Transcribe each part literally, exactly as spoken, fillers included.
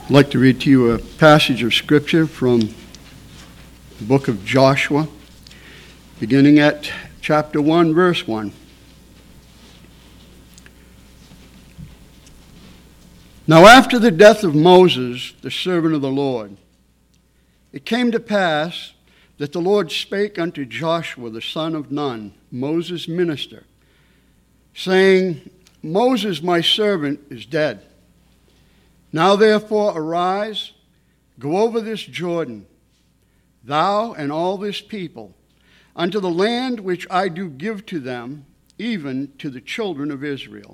I'd like to read to you a passage of Scripture from the book of Joshua, beginning at chapter one, verse one. Now after the death of Moses, the servant of the Lord, it came to pass that the Lord spake unto Joshua the son of Nun, Moses' minister, saying, Moses my servant is dead. Now therefore arise, go over this Jordan, thou and all this people, unto the land which I do give to them, even to the children of Israel.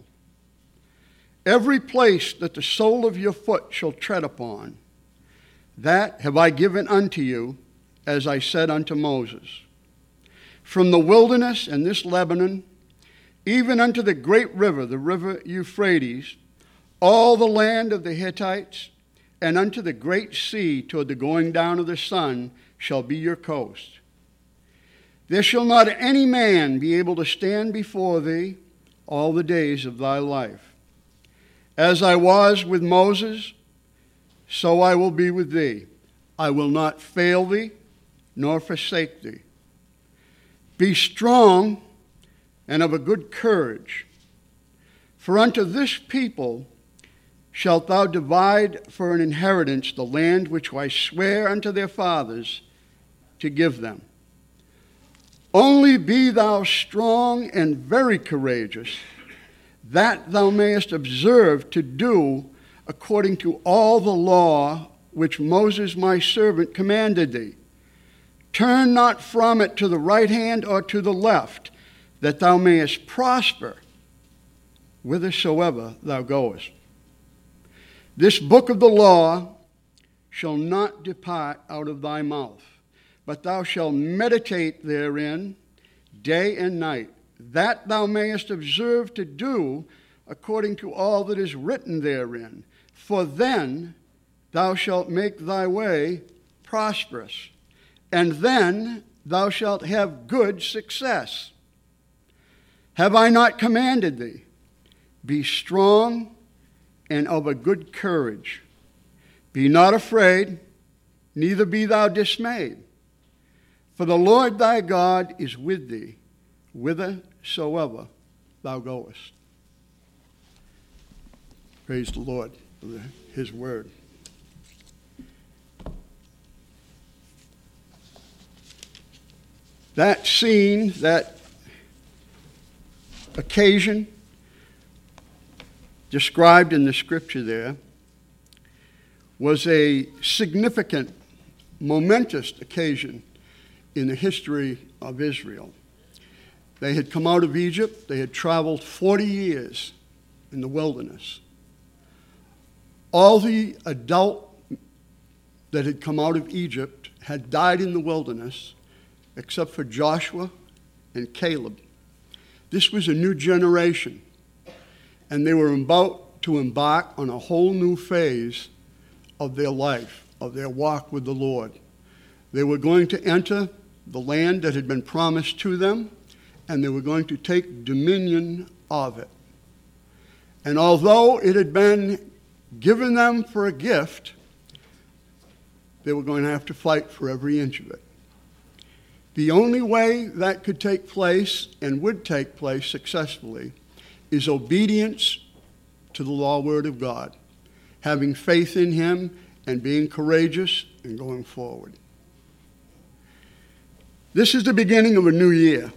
Every place that the sole of your foot shall tread upon, that have I given unto you, as I said unto Moses. From the wilderness and this Lebanon, even unto the great river, the river Euphrates, all the land of the Hittites, and unto the great sea toward the going down of the sun shall be your coast. There shall not any man be able to stand before thee all the days of thy life. As I was with Moses, so I will be with thee. I will not fail thee, nor forsake thee. Be strong and of a good courage, for unto this people shalt thou divide for an inheritance the land which I swear unto their fathers to give them. Only be thou strong and very courageous, that thou mayest observe to do according to all the law which Moses my servant commanded thee. Turn not from it to the right hand or to the left, that thou mayest prosper whithersoever thou goest. This book of the law shall not depart out of thy mouth, but thou shalt meditate therein day and night, that thou mayest observe to do according to all that is written therein. For then thou shalt make thy way prosperous, and then thou shalt have good success. Have I not commanded thee? Be strong and of a good courage. Be not afraid, neither be thou dismayed. For the Lord thy God is with thee, whithersoever thou goest. Praise the Lord for the, his word. That scene, that occasion described in the scripture there was a significant, momentous occasion in the history of Israel. They had come out of Egypt. They had traveled forty years in the wilderness. All the adult that had come out of Egypt had died in the wilderness, except for Joshua and Caleb. This was a new generation, and they were about to embark on a whole new phase of their life, of their walk with the Lord. They were going to enter the land that had been promised to them, and they were going to take dominion of it. And although it had been given them for a gift, they were going to have to fight for every inch of it. The only way that could take place and would take place successfully is obedience to the law word of God, having faith in him and being courageous and going forward. This is the beginning of a new year.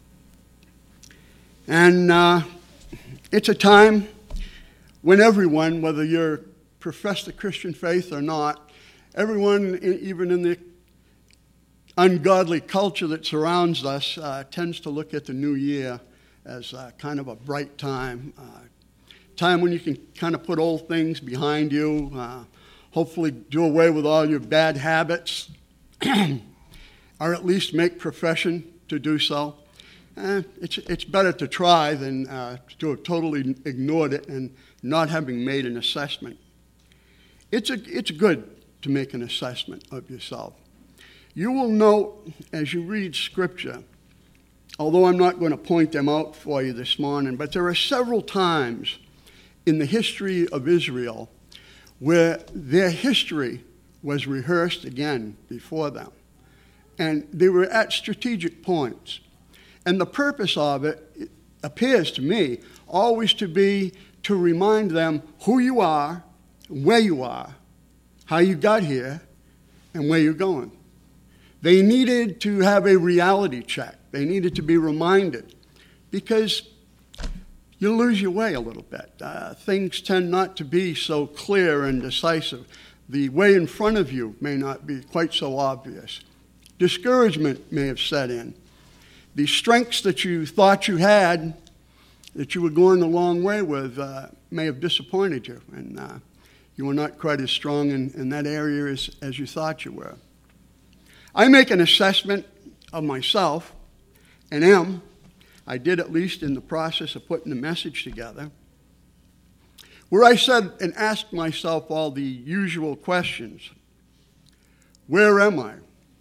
And uh, it's a time when everyone, whether you profess the Christian faith or not, everyone, even in the ungodly culture that surrounds us, uh, tends to look at the new year as uh, kind of a bright time, uh, time when you can kind of put old things behind you, uh, hopefully do away with all your bad habits, or at least make profession to do so. Eh, it's, it's better to try than uh, to have totally ignored it and not having made an assessment. It's, a, it's good to make an assessment of yourself. You will note as you read Scripture, although I'm not going to point them out for you this morning, but there are several times in the history of Israel where their history was rehearsed again before them. And they were at strategic points. And the purpose of it, it appears to me, always to be to remind them who you are, where you are, how you got here, and where you're going. They needed to have a reality check. They needed to be reminded, because you lose your way a little bit. Uh, things tend not to be so clear and decisive. The way in front of you may not be quite so obvious. Discouragement may have set in. The strengths that you thought you had, that you were going a long way with, uh, may have disappointed you, and uh, you were not quite as strong in, in that area as, as you thought you were. I make an assessment of myself, and am, I did at least in the process of putting the message together, where I said and asked myself all the usual questions. Where am I?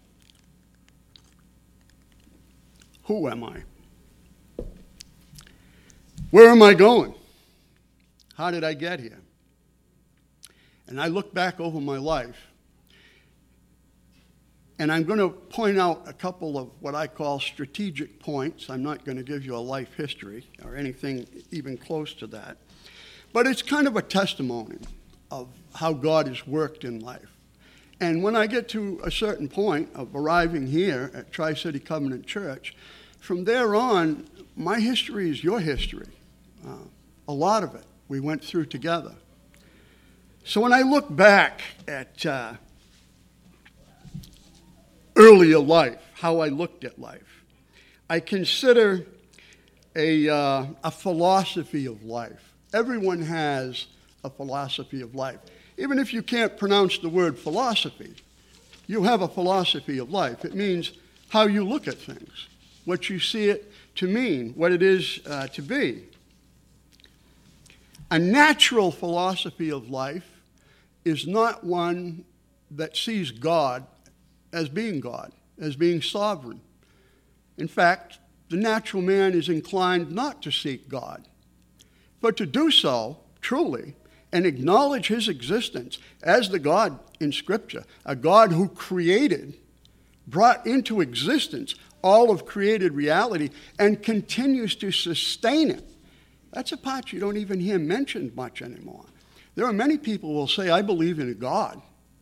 Who am I? Where am I going? How did I get here? And I look back over my life, and I'm going to point out a couple of what I call strategic points. I'm not going to give you a life history or anything even close to that. But it's kind of a testimony of how God has worked in life. And when I get to a certain point of arriving here at Tri-City Covenant Church, from there on, my history is your history. Uh, a lot of it we went through together. So when I look back at uh, earlier life, how I looked at life, I consider a, uh, a philosophy of life. Everyone has a philosophy of life. Even if you can't pronounce the word philosophy, you have a philosophy of life. It means how you look at things, what you see it to mean, what it is uh, to be. A natural philosophy of life is not one that sees God as being God, as being sovereign. In fact, the natural man is inclined not to seek God, but to do so truly and acknowledge his existence as the God in Scripture, a God who created, brought into existence all of created reality and continues to sustain it. That's a part you don't even hear mentioned much anymore. There are many people who will say, I believe in a God.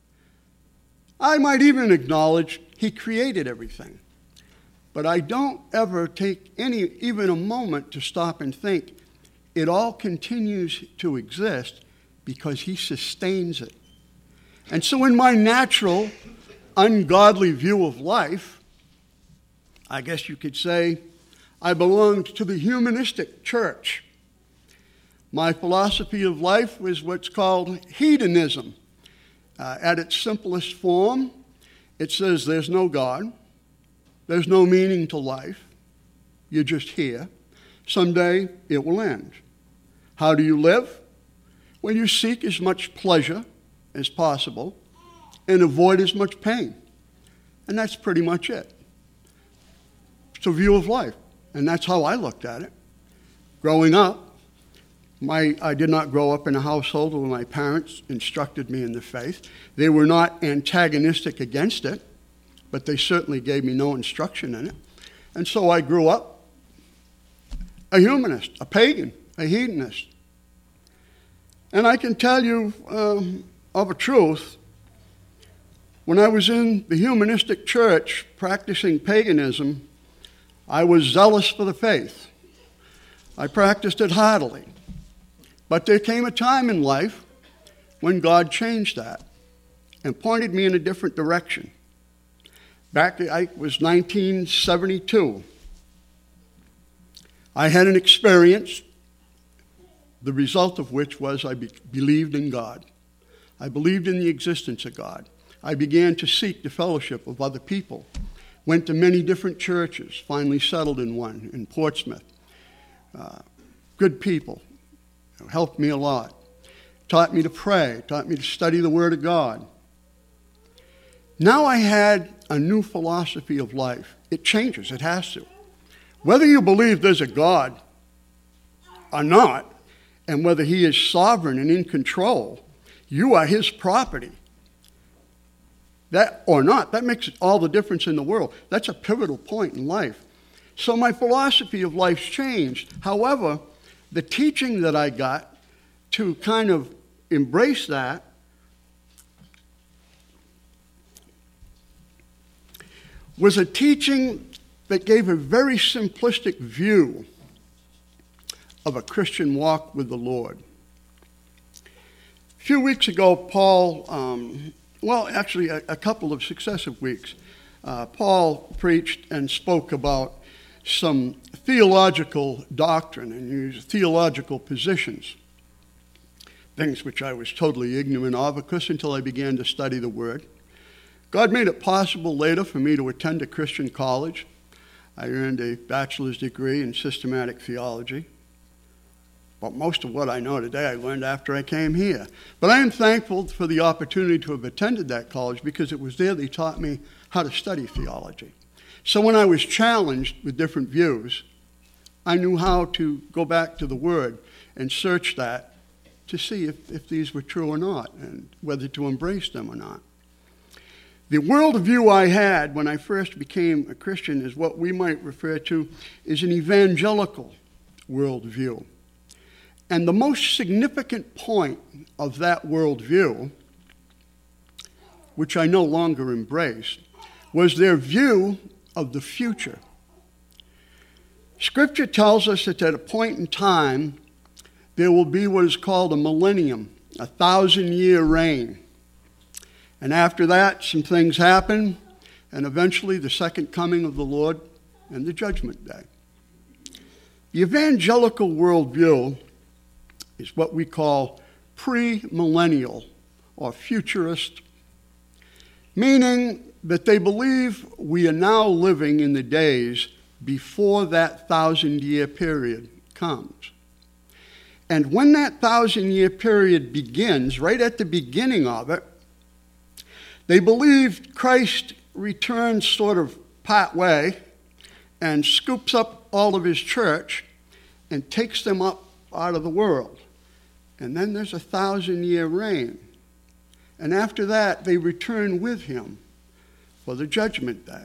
I might even acknowledge he created everything. But I don't ever take any, even a moment to stop and think, it all continues to exist because he sustains it. And so in my natural, ungodly view of life, I guess you could say, I belonged to the humanistic church. My philosophy of life was what's called hedonism. Uh, at its simplest form, it says there's no God, there's no meaning to life, you're just here. Someday it will end. How do you live? Well, you seek as much pleasure as possible and avoid as much pain. And that's pretty much it. It's a view of life, and that's how I looked at it. Growing up, My, I did not grow up in a household where my parents instructed me in the faith. They were not antagonistic against it, but they certainly gave me no instruction in it. And so I grew up a humanist, a pagan, a hedonist. And I can tell you um, of a truth, when I was in the humanistic church practicing paganism, I was zealous for the faith. I practiced it heartily. But there came a time in life when God changed that and pointed me in a different direction. Back, I was nineteen seventy-two. I had an experience, the result of which was I be- believed in God. I believed in the existence of God. I began to seek the fellowship of other people. Went to many different churches, finally settled in one in Portsmouth. Uh, good people. Helped me a lot. Taught me to pray, taught me to study the Word of God. Now I had a new philosophy of life. It changes, it has to. Whether you believe there's a God or not, and whether he is sovereign and in control, You are his property. That or not, that makes all the difference in the world. That's a pivotal point in life. So my philosophy of life's changed. However, the teaching that I got to kind of embrace that was a teaching that gave a very simplistic view of a Christian walk with the Lord. A few weeks ago, Paul, um, well, actually a, a couple of successive weeks, uh, Paul preached and spoke about some theological doctrine and used theological positions, things which I was totally ignorant of, of course, until I began to study the Word. God made it possible later for me to attend a Christian college. I earned a bachelor's degree in systematic theology. But most of what I know today I learned after I came here. But I am thankful for the opportunity to have attended that college because it was there they taught me how to study theology. So when I was challenged with different views, I knew how to go back to the Word and search that to see if, if these were true or not and whether to embrace them or not. The worldview I had when I first became a Christian is what we might refer to as an evangelical worldview. And the most significant point of that worldview, which I no longer embrace, was their view of the future. Scripture tells us that at a point in time, there will be what is called a millennium, a thousand-year reign. And after that, some things happen, and eventually the second coming of the Lord and the judgment day. The evangelical worldview is what we call pre-millennial or futurist, meaning that they believe we are now living in the days before that thousand-year period comes. And when that thousand-year period begins, right at the beginning of it, they believe Christ returns sort of part way and scoops up all of his church and takes them up out of the world. And then there's a thousand-year reign. And after that, they return with him for the judgment day.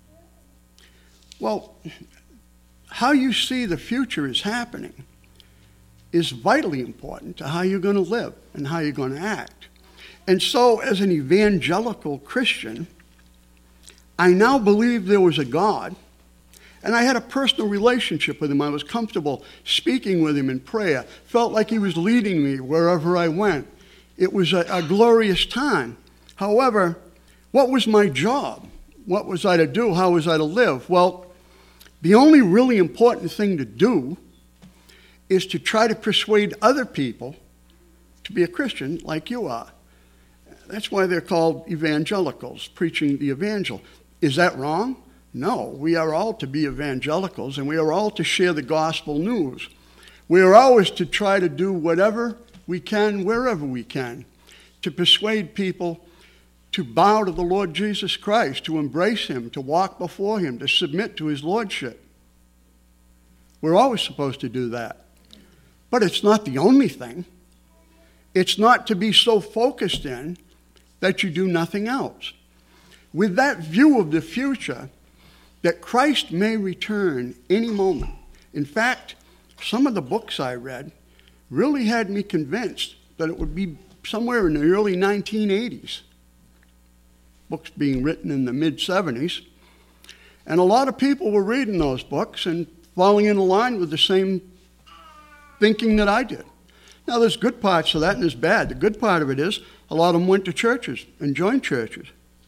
Well, how you see the future is happening is vitally important to how you're going to live and how you're going to act. And so, as an evangelical Christian, I now believe there was a God, and I had a personal relationship with him. I was comfortable speaking with him in prayer, felt like he was leading me wherever I went. It was a, a glorious time. However, what was my job? What was I to do? How was I to live? Well, the only really important thing to do is to try to persuade other people to be a Christian like you are. That's why they're called evangelicals, preaching the evangel. Is that wrong? No, we are all to be evangelicals, and we are all to share the gospel news. We are always to try to do whatever we can, wherever we can, to persuade people to bow to the Lord Jesus Christ, to embrace him, to walk before him, to submit to his lordship. We're always supposed to do that. But it's not the only thing. It's not to be so focused in that you do nothing else. With that view of the future, that Christ may return any moment. In fact, some of the books I read really had me convinced that it would be somewhere in the early nineteen eighties. Books being written in the mid seventies. And a lot of people were reading those books and falling in line with the same thinking that I did. Now, there's good parts of that and there's bad. The good part of it is a lot of them went to churches and joined churches.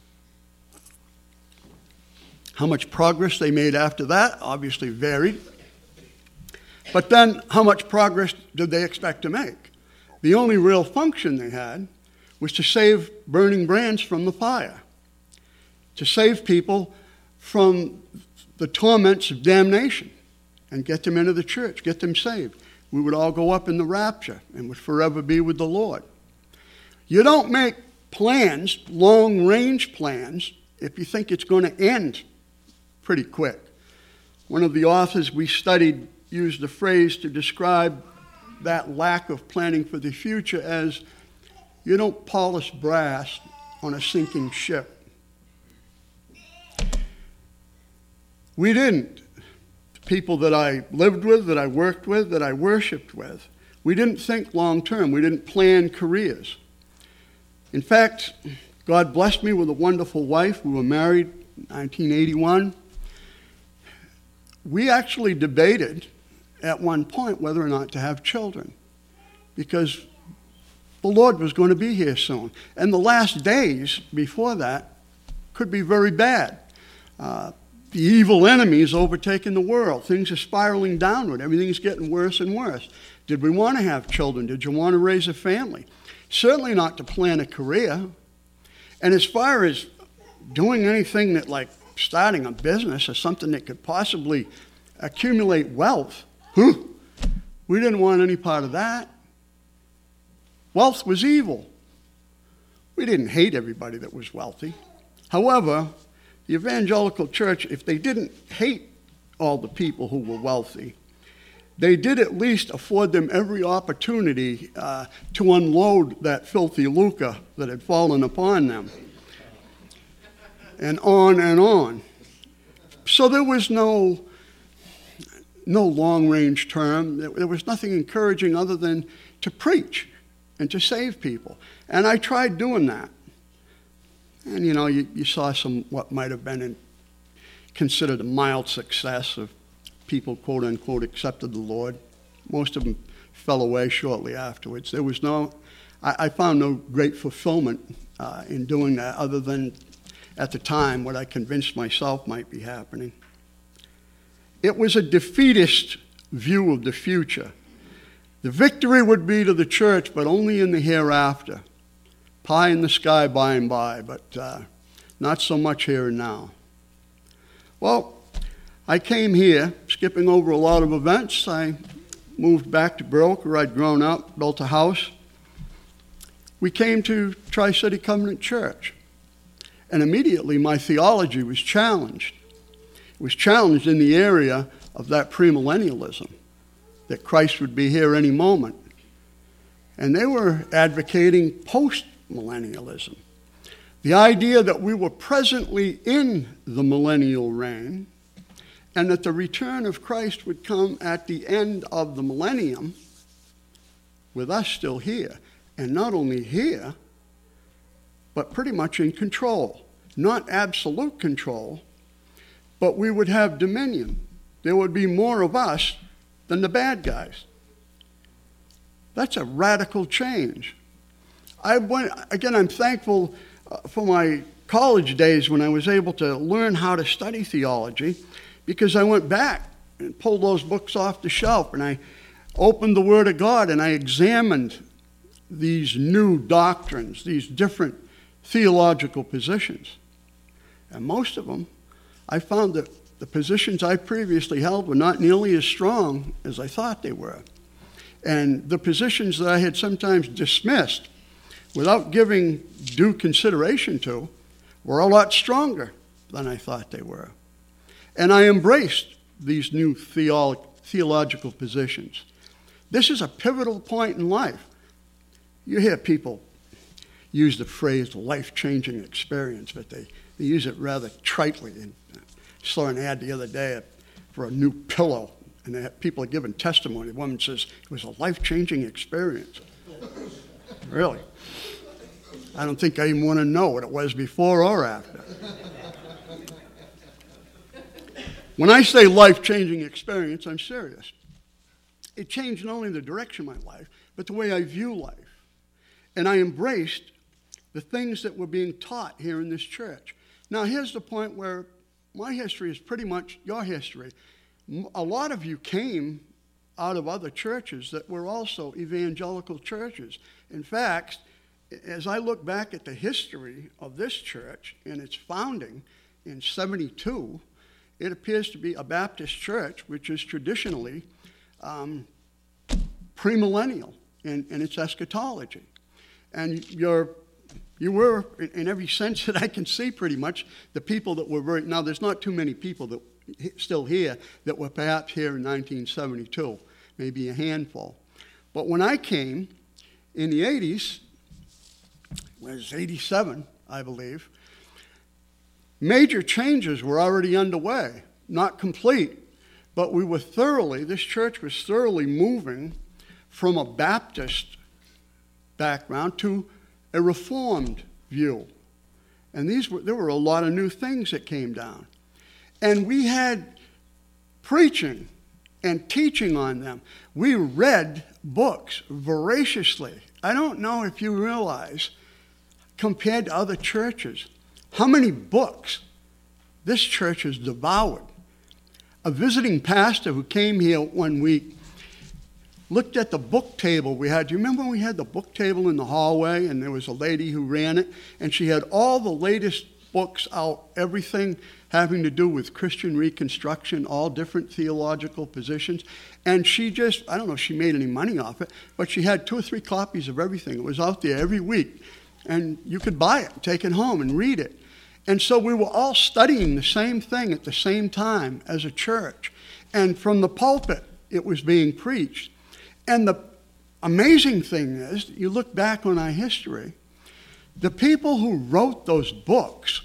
How much progress they made after that obviously varied. But then, how much progress did they expect to make? The only real function they had was to save burning brands from the fire, to save people from the torments of damnation and get them into the church, get them saved. We would all go up in the rapture and would forever be with the Lord. You don't make plans, long-range plans, if you think it's going to end pretty quick. One of the authors we studied used the phrase to describe that lack of planning for the future as You don't polish brass on a sinking ship. We didn't. The people that I lived with, that I worked with, that I worshiped with, we didn't think long term. We didn't plan careers. In fact, God blessed me with a wonderful wife. We were married in nineteen eighty-one. We actually debated at one point whether or not to have children because the Lord was going to be here soon. And the last days before that could be very bad. Uh, the evil enemy is overtaking the world. Things are spiraling downward. Everything's getting worse and worse. Did we want to have children? Did you want to raise a family? Certainly not to plan a career. And as far as doing anything that, like starting a business or something that could possibly accumulate wealth, huh, we didn't want any part of that. Wealth was evil. We didn't hate everybody that was wealthy. However, the evangelical church, if they didn't hate all the people who were wealthy, they did at least afford them every opportunity uh, to unload that filthy lucre that had fallen upon them. And on and on. So there was no, no long-range term. There was nothing encouraging other than to preach and to save people. And I tried doing that. And, you know, you, you saw some what might have been in, considered a mild success of people, quote-unquote, accepted the Lord. Most of them fell away shortly afterwards. There was no, I, I found no great fulfillment uh, in doing that other than, at the time, what I convinced myself might be happening. It was a defeatist view of the future. The victory would be to the church, but only in the hereafter. Pie in the sky by and by, but uh, not so much here and now. Well, I came here, skipping over a lot of events. I moved back to Berwick, where I'd grown up, built a house. We came to Tri-City Covenant Church, and immediately my theology was challenged. It was challenged in the area of that premillennialism, that Christ would be here any moment. And they were advocating post-millennialism, the idea that we were presently in the millennial reign, and that the return of Christ would come at the end of the millennium with us still here. And not only here, but pretty much in control. Not absolute control, but we would have dominion. There would be more of us than the bad guys. That's a radical change. I went, again, I'm thankful for my college days when I was able to learn how to study theology, because I went back and pulled those books off the shelf and I opened the Word of God and I examined these new doctrines, these different theological positions. And most of them, I found that the positions I previously held were not nearly as strong as I thought they were. And the positions that I had sometimes dismissed without giving due consideration to were a lot stronger than I thought they were. And I embraced these new theolo- theological positions. This is a pivotal point in life. You hear people use the phrase life-changing experience, but they, they use it rather tritely. And I saw an ad the other day for a new pillow, and they have, people are giving testimony. A woman says, it was a life-changing experience. Really? I don't think I even want to know what it was before or after. When I say life-changing experience, I'm serious. It changed not only the direction of my life, but the way I view life. And I embraced the things that were being taught here in this church. Now, here's the point where my history is pretty much your history. A lot of you came out of other churches that were also evangelical churches. In fact, as I look back at the history of this church and its founding in seventy-two, it appears to be a Baptist church, which is traditionally um, premillennial in, in its eschatology. And you're, you were, in, in every sense that I can see pretty much, the people that were very, now there's not too many people that still here that were perhaps here in nineteen seventy-two, maybe a handful. But when I came in the eighties, was eighty-seven, I believe, major changes were already underway, not complete, but we were thoroughly, this church was thoroughly moving from a Baptist background to a Reformed view. And these were, there were a lot of new things that came down. And we had preaching and teaching on them. We read books voraciously. I don't know if you realize, compared to other churches, how many books this church has devoured. A visiting pastor who came here one week looked at the book table we had. Do you remember when we had the book table in the hallway and there was a lady who ran it and she had all the latest books out, everything having to do with Christian Reconstruction, all different theological positions. And she just, I don't know if she made any money off it, but she had two or three copies of everything. It was out there every week. And you could buy it, take it home and read it. And so we were all studying the same thing at the same time as a church. And from the pulpit, it was being preached. And the amazing thing is, you look back on our history, the people who wrote those books,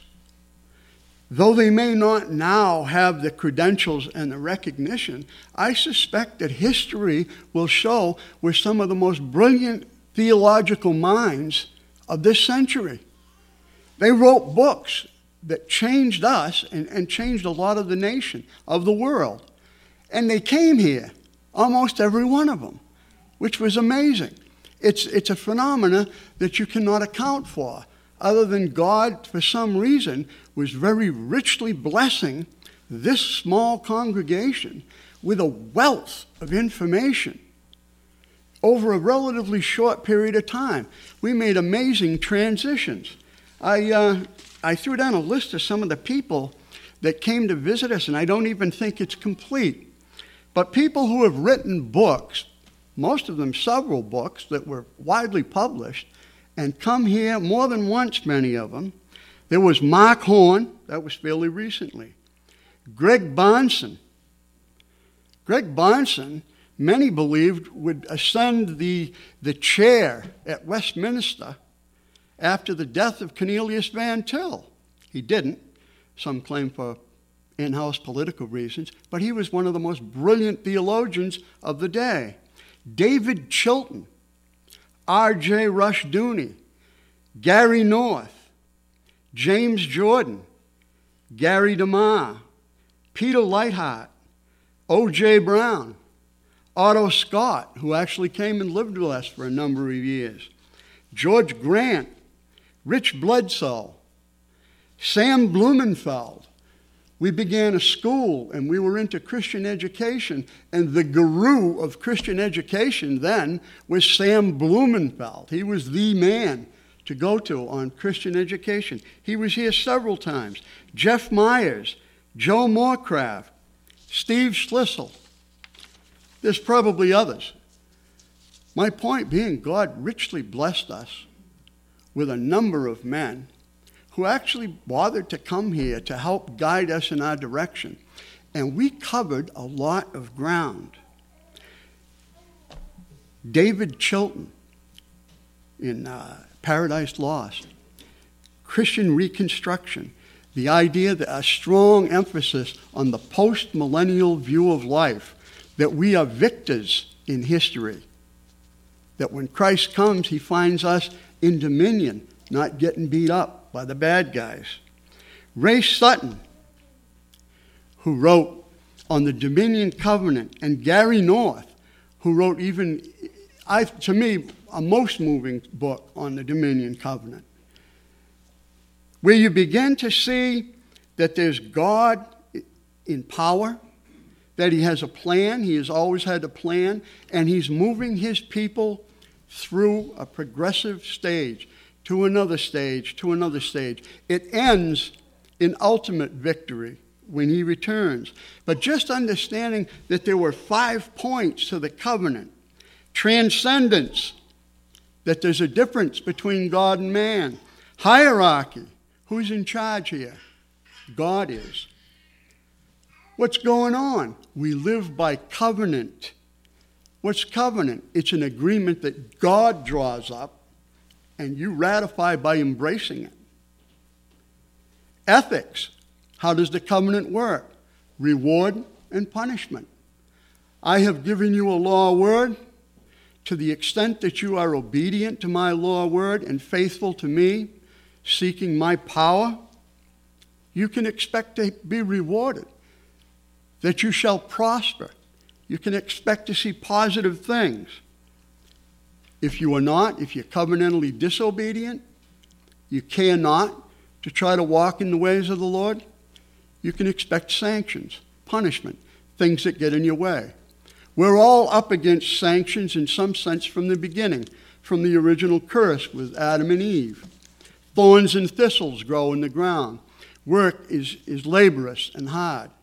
though they may not now have the credentials and the recognition, I suspect that history will show were some of the most brilliant theological minds of this century. They wrote books that changed us and, and changed a lot of the nation, of the world. And they came here, almost every one of them, which was amazing. It's, it's a phenomena that you cannot account for, other than God, for some reason, was very richly blessing this small congregation with a wealth of information over a relatively short period of time. We made amazing transitions. I, uh, I threw down a list of some of the people that came to visit us, and I don't even think it's complete. But people who have written books, most of them several books that were widely published, and come here more than once, many of them. There was Mark Horn, that was fairly recently. Greg Bahnsen. Greg Bahnsen, many believed, would ascend the, the chair at Westminster after the death of Cornelius Van Til. He didn't. Some claim for in-house political reasons, but he was one of the most brilliant theologians of the day. David Chilton, R J Rushdoony, Gary North, James Jordan, Gary DeMar, Peter Lightheart, O J Brown, Otto Scott, who actually came and lived with us for a number of years, George Grant, Rich Bledsoe, Sam Blumenfeld. We began a school and we were into Christian education, and the guru of Christian education then was Sam Blumenfeld. He was the man to go to on Christian education. He was here several times. Jeff Myers, Joe Moorcraft, Steve Schlissel. There's probably others. My point being, God richly blessed us with a number of men who actually bothered to come here to help guide us in our direction. And we covered a lot of ground. David Chilton in uh, Paradise Lost, Christian Reconstruction, the idea that a strong emphasis on the post-millennial view of life, that we are victors in history, that when Christ comes, he finds us in dominion, not getting beat up by the bad guys. Ray Sutton, who wrote on the Dominion Covenant, and Gary North, who wrote even, I, to me, a most moving book on the Dominion Covenant, where you begin to see that there's God in power, that he has a plan, he has always had a plan, and he's moving his people through a progressive stage, to another stage, to another stage. It ends in ultimate victory when he returns. But just understanding that there were five points to the covenant. Transcendence, that there's a difference between God and man. Hierarchy, who's in charge here? God is. What's going on? We live by covenant. What's covenant? It's an agreement that God draws up, and you ratify by embracing it. Ethics. How does the covenant work? Reward and punishment. I have given you a law word. To the extent that you are obedient to my law word and faithful to me, seeking my power, you can expect to be rewarded, that you shall prosper. You can expect to see positive things. If you are not, if you're covenantally disobedient, you care not to try to walk in the ways of the Lord, you can expect sanctions, punishment, things that get in your way. We're all up against sanctions in some sense from the beginning, from the original curse with Adam and Eve. Thorns and thistles grow in the ground. Work is, is laborious and hard.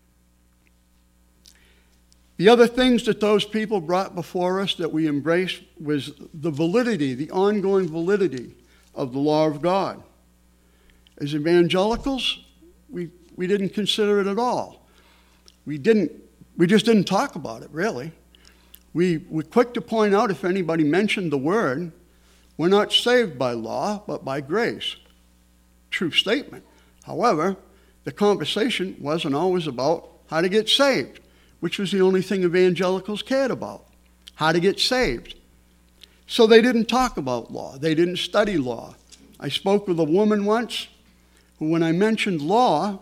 The other things that those people brought before us that we embraced was the validity, the ongoing validity of the law of God. As evangelicals, we, we didn't consider it at all. We didn't, we just didn't talk about it, really. We were quick to point out if anybody mentioned the word, we're not saved by law, but by grace. True statement. However, the conversation wasn't always about how to get saved, which was the only thing evangelicals cared about, how to get saved. So they didn't talk about law. They didn't study law. I spoke with a woman once who, when I mentioned law,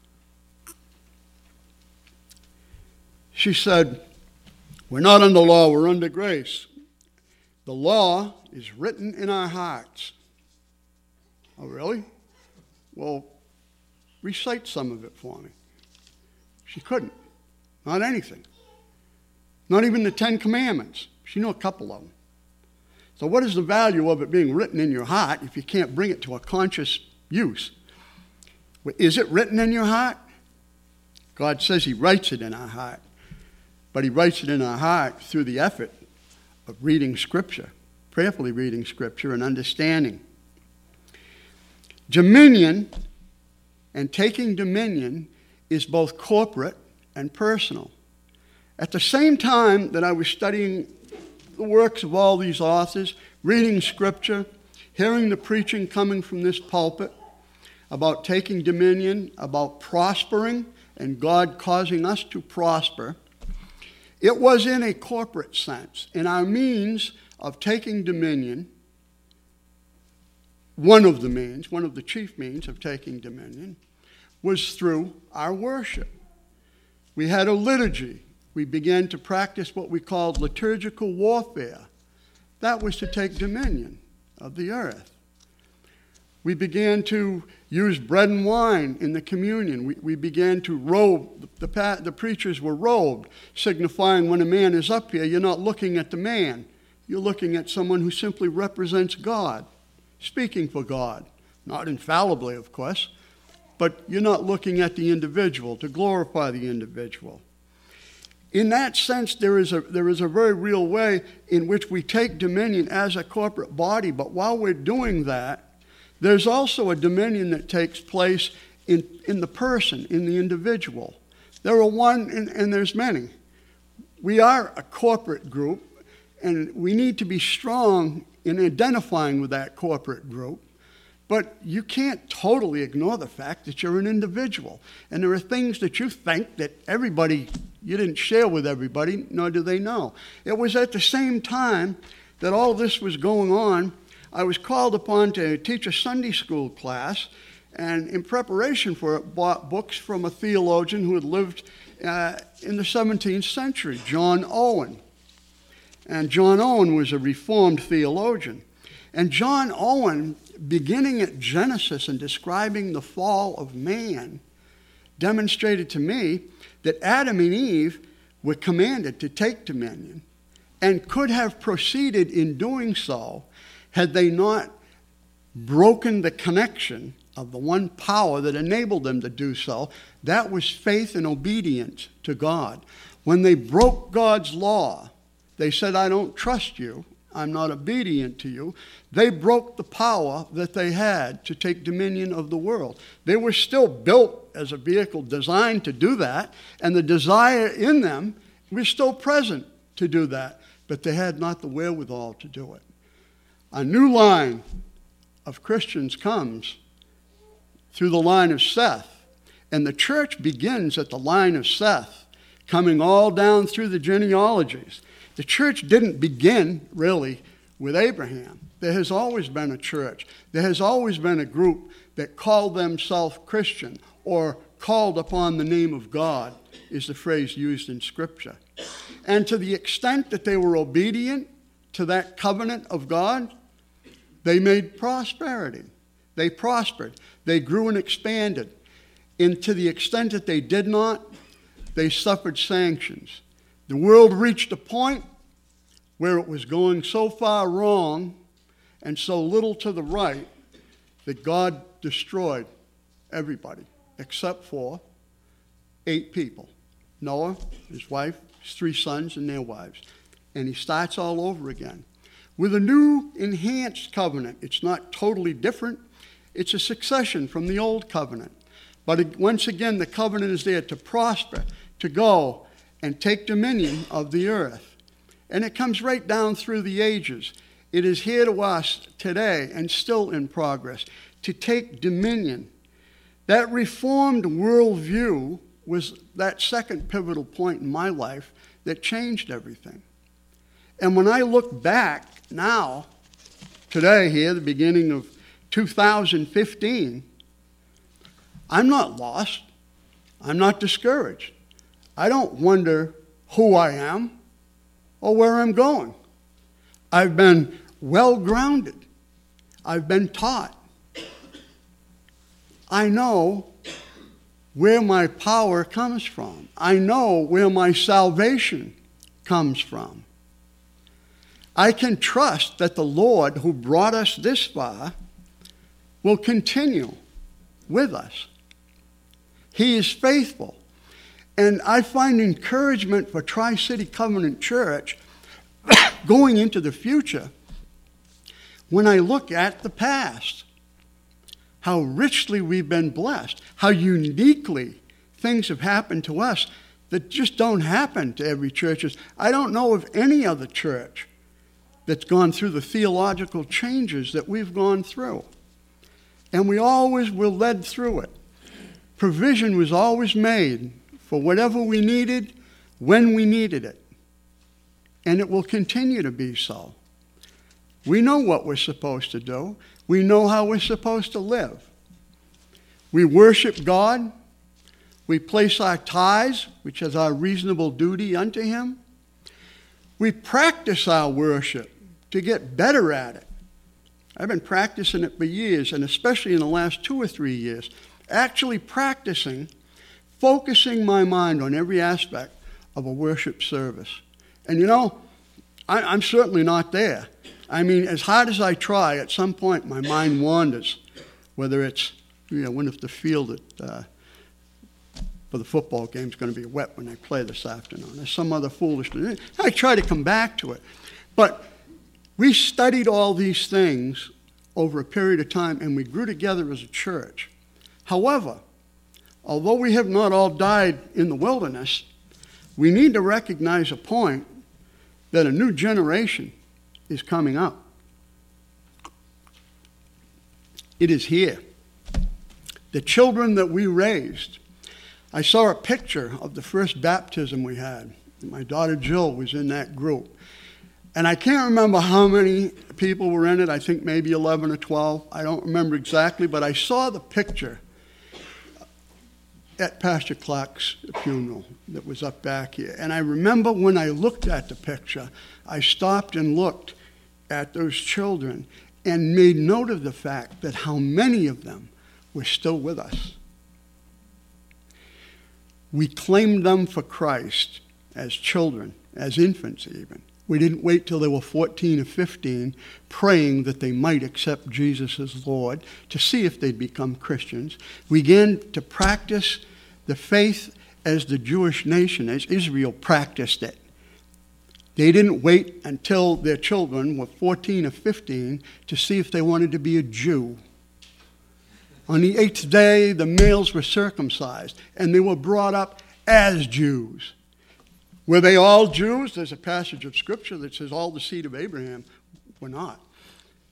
she said, "We're not under law, we're under grace. The law is written in our hearts." Oh, really? Well, recite some of it for me. She couldn't. Not anything. Not even the Ten Commandments. She knew a couple of them. So what is the value of it being written in your heart if you can't bring it to a conscious use? Is it written in your heart? God says he writes it in our heart. But he writes it in our heart through the effort of reading Scripture, prayerfully reading Scripture and understanding. Dominion and taking dominion is both corporate and personal. At the same time that I was studying the works of all these authors, reading Scripture, hearing the preaching coming from this pulpit about taking dominion, about prospering, and God causing us to prosper, it was in a corporate sense. In our means of taking dominion, one of the means, one of the chief means of taking dominion, was through our worship. We had a liturgy. We began to practice what we called liturgical warfare. That was to take dominion of the earth. We began to use bread and wine in the communion. We, we began to robe. The, the, the preachers were robed, signifying when a man is up here, you're not looking at the man. You're looking at someone who simply represents God, speaking for God. Not infallibly, of course, but you're not looking at the individual to glorify the individual. In that sense, there is a there is a very real way in which we take dominion as a corporate body, but while we're doing that, there's also a dominion that takes place in, in the person, in the individual. There are one, and, and there's many. We are a corporate group, and we need to be strong in identifying with that corporate group. But you can't totally ignore the fact that you're an individual. And there are things that you think that everybody, you didn't share with everybody, nor do they know. It was at the same time that all this was going on, I was called upon to teach a Sunday school class, and in preparation for it, bought books from a theologian who had lived uh, in the seventeenth century, John Owen. And John Owen was a Reformed theologian. And John Owen, beginning at Genesis and describing the fall of man, demonstrated to me that Adam and Eve were commanded to take dominion and could have proceeded in doing so had they not broken the connection of the one power that enabled them to do so. That was faith and obedience to God. When they broke God's law, they said, "I don't trust you. I'm not obedient to you." They broke the power that they had to take dominion of the world. They were still built as a vehicle designed to do that, and the desire in them was still present to do that, but they had not the wherewithal to do it. A new line of Christians comes through the line of Seth. And the church begins at the line of Seth, coming all down through the genealogies. The church didn't begin, really, with Abraham. There has always been a church. There has always been a group that called themselves Christian or called upon the name of God, is the phrase used in Scripture. And to the extent that they were obedient to that covenant of God, they made prosperity. They prospered. They grew and expanded. And to the extent that they did not, they suffered sanctions. The world reached a point where it was going so far wrong and so little to the right that God destroyed everybody except for eight people. Noah, his wife, his three sons, and their wives. And he starts all over again with a new enhanced covenant. It's not totally different. It's a succession from the old covenant. But once again, the covenant is there to prosper, to go and take dominion of the earth. And it comes right down through the ages. It is here to us today and still in progress to take dominion. That reformed worldview was that second pivotal point in my life that changed everything. And when I look back now, today here, the beginning of two thousand fifteen, I'm not lost. I'm not discouraged. I don't wonder who I am or where I'm going. I've been well grounded. I've been taught. I know where my power comes from. I know where my salvation comes from. I can trust that the Lord who brought us this far will continue with us. He is faithful. And I find encouragement for Tri-City Covenant Church going into the future when I look at the past. How richly we've been blessed. How uniquely things have happened to us that just don't happen to every church. I don't know of any other church that's gone through the theological changes that we've gone through. And we always were led through it. Provision was always made for whatever we needed, when we needed it. And it will continue to be so. We know what we're supposed to do. We know how we're supposed to live. We worship God. We place our tithes, which is our reasonable duty unto Him. We practice our worship to get better at it. I've been practicing it for years, and especially in the last two or three years, actually practicing, focusing my mind on every aspect of a worship service. And you know, I, I'm certainly not there. I mean, as hard as I try, at some point my mind wanders, whether it's, you know, when if the field at, uh, for the football game is going to be wet when they play this afternoon. There's some other foolishness. I try to come back to it. But we studied all these things over a period of time, and we grew together as a church. However, although we have not all died in the wilderness, we need to recognize a point that a new generation is coming up. It is here. The children that we raised. I saw a picture of the first baptism we had. My daughter Jill was in that group. And I can't remember how many people were in it. I think maybe eleven or twelve. I don't remember exactly, but I saw the picture at Pastor Clark's funeral that was up back here. And I remember when I looked at the picture, I stopped and looked at those children and made note of the fact that how many of them were still with us. We claimed them for Christ as children, as infants even. We didn't wait till they were fourteen or fifteen praying that they might accept Jesus as Lord to see if they'd become Christians. We began to practice the faith as the Jewish nation, as Israel practiced it. They didn't wait until their children were fourteen or fifteen to see if they wanted to be a Jew. On the eighth day, the males were circumcised, and they were brought up as Jews. Were they all Jews? There's a passage of Scripture that says all the seed of Abraham were not.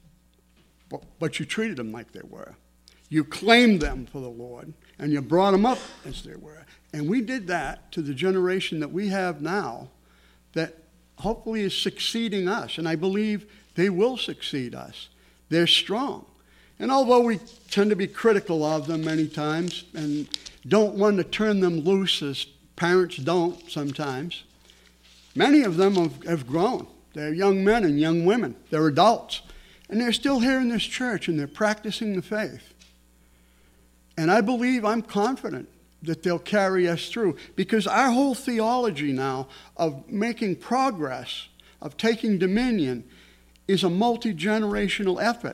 but, but you treated them like they were. You claimed them for the Lord, and you brought them up as they were. And we did that to the generation that we have now that hopefully is succeeding us, and I believe they will succeed us. They're strong. And although we tend to be critical of them many times and don't want to turn them loose as parents don't sometimes, many of them have, have grown. They're young men and young women. They're adults. And they're still here in this church, and they're practicing the faith. And I believe, I'm confident, that they'll carry us through. Because our whole theology now of making progress, of taking dominion, is a multi-generational effort.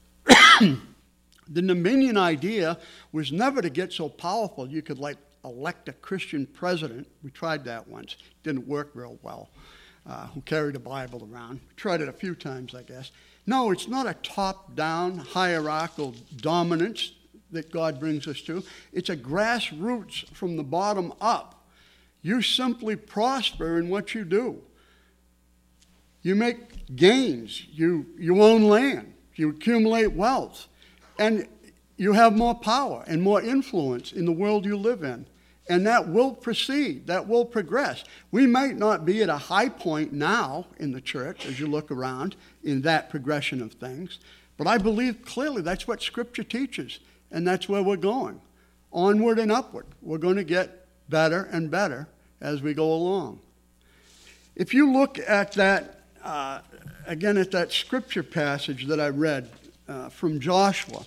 The dominion idea was never to get so powerful you could, like, elect a Christian president. We tried that once. Didn't work real well. Uh, who carried a Bible around. We tried it a few times, I guess. No, it's not a top-down hierarchical dominance that God brings us to. It's a grassroots from the bottom up. You simply prosper in what you do. You make gains. You, you own land. You accumulate wealth. And you have more power and more influence in the world you live in. And that will proceed. That will progress. We might not be at a high point now in the church as you look around in that progression of things. But I believe clearly that's what Scripture teaches. And that's where we're going. Onward and upward. We're going to get better and better as we go along. If you look at that, uh, again, at that Scripture passage that I read uh, from Joshua,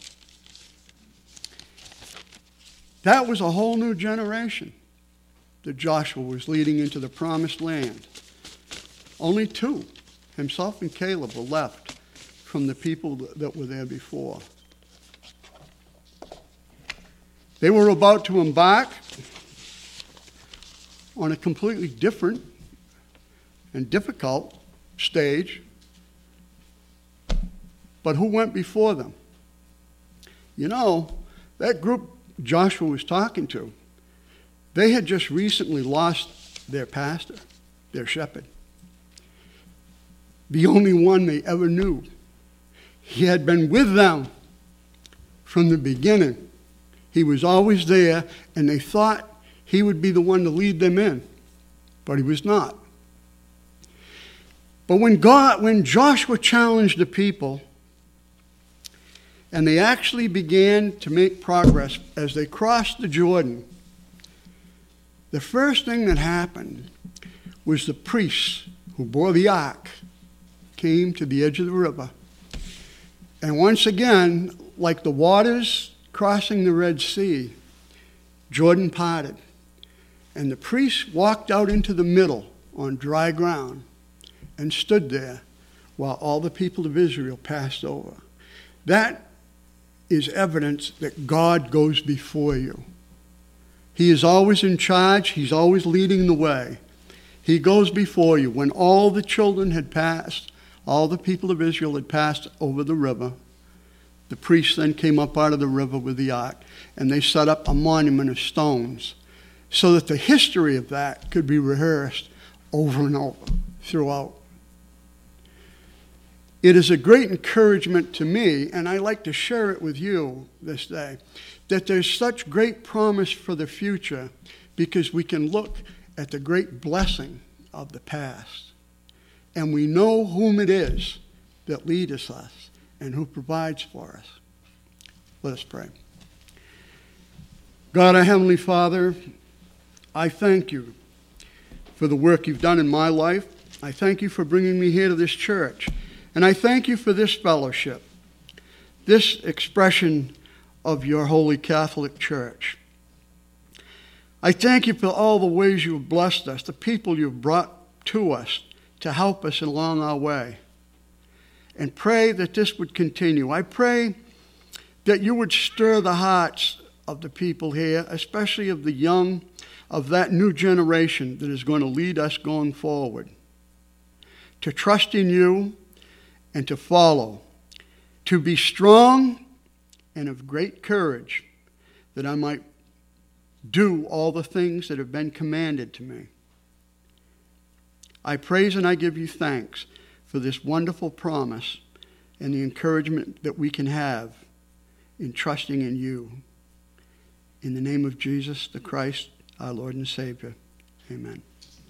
that was a whole new generation that Joshua was leading into the promised land. Only two, himself and Caleb, were left from the people that were there before. They were about to embark on a completely different and difficult stage. But who went before them? You know, that group Joshua was talking to, they had just recently lost their pastor, their shepherd. The only one they ever knew. He had been with them from the beginning. He was always there, and they thought he would be the one to lead them in, but he was not. But when God, when Joshua challenged the people, and they actually began to make progress as they crossed the Jordan, the first thing that happened was the priests who bore the ark came to the edge of the river. And once again, like the waters crossing the Red Sea, Jordan parted. And the priests walked out into the middle on dry ground and stood there while all the people of Israel passed over. That is evidence that God goes before you. He is always in charge. He's always leading the way. He goes before you. When all the children had passed, all the people of Israel had passed over the river, the priests then came up out of the river with the ark, and they set up a monument of stones so that the history of that could be rehearsed over and over throughout. It is a great encouragement to me, and I like to share it with you this day, that there's such great promise for the future because we can look at the great blessing of the past. And we know whom it is that leads us and who provides for us. Let us pray. God, our Heavenly Father, I thank you for the work you've done in my life. I thank you for bringing me here to this church. And I thank you for this fellowship, this expression of your Holy Catholic Church. I thank you for all the ways you have blessed us, the people you have brought to us to help us along our way. And pray that this would continue. I pray that you would stir the hearts of the people here, especially of the young, of that new generation that is going to lead us going forward, to trust in you and to follow, to be strong and of great courage, that I might do all the things that have been commanded to me. I praise and I give you thanks for this wonderful promise, and the encouragement that we can have in trusting in you. In the name of Jesus, the Christ, our Lord and Savior. Amen.